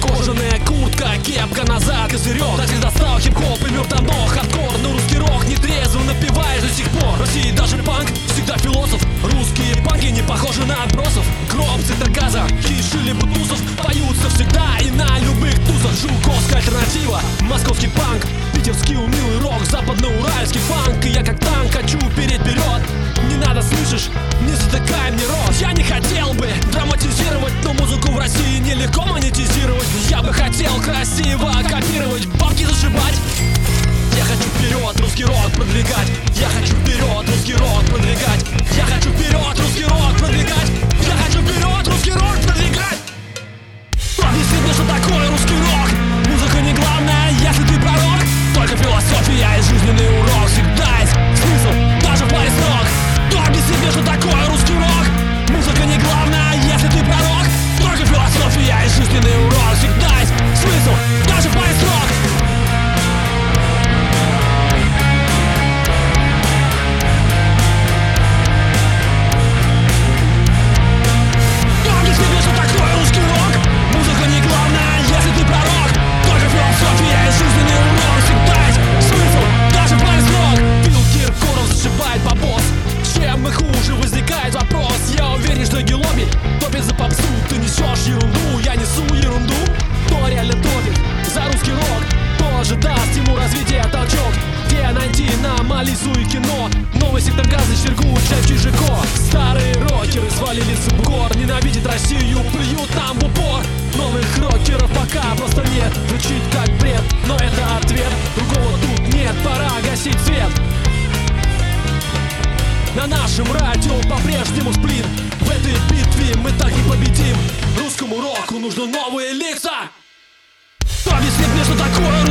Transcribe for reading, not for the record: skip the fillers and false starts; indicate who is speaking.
Speaker 1: Кожаная куртка, кепка назад и сырёт. Так всегда стал хип-хоп и мёртв давно хардкор. Но русский рок не трезво напеваешь до сих пор. В России даже панк всегда философ. Русские панки не похожи на отбросов. Гроб, центр газа, хиш или бутусов поются всегда и на любых тусах. Жуковская альтернатива, московский панк, питерский унылый рок, западноуральский фанк. И я как танк хочу переть вперед. Не надо, слышишь, не затыкай мне рот. Я не хотел бы драматизировать, но музыку в России нелегко монетизировать. Я бы хотел красиво копировать, бабки зашибать. Я хочу вперед русский рок продвигать. Я хочу вперед русский рок продвигать. Я хочу вперед русский рок продвигать. Я хочу вперед русский рок продвигать. Объясни мне, что такое русский рок. Музыка не главное, если ты пророк. Только философия и жизненный урок. Всегда есть смысл, даже в паре строк. Объясни мне, что такое русский рок. Музыка не главное, если ты пророк. Только философия и жизненный урок. Всегда есть смысл, даже в паре строк. Объясни мне, что такое русский рок. Музыка не главное, если ты пророк. Только философия и жизненный урок. Всегда есть смысл, даже в паре строк. Фил Киркоров зашибает бабос. Чем мы хуже, возникает вопрос. Я уверен, что Гелоби топит за попсу. Ты несешь ерунду, я несу ерунду. Кто реально топит за русский рок, тоже даст ему развитие толчок. Где найти нам Алису и кино? Новый сектор газа, Чергут, Шеф Чижико. Старые рокеры свалились в бугор. Ненавидят Россию, плюют нам в упор. Новых рокеров пока просто нет. Звучит как бред, но это ответ. Другого тут нет, пора гасить свет. На нашем радио по-прежнему сплин. В этой битве мы так и победим. Русскому року нужны новые лица. Объясни мне, что такое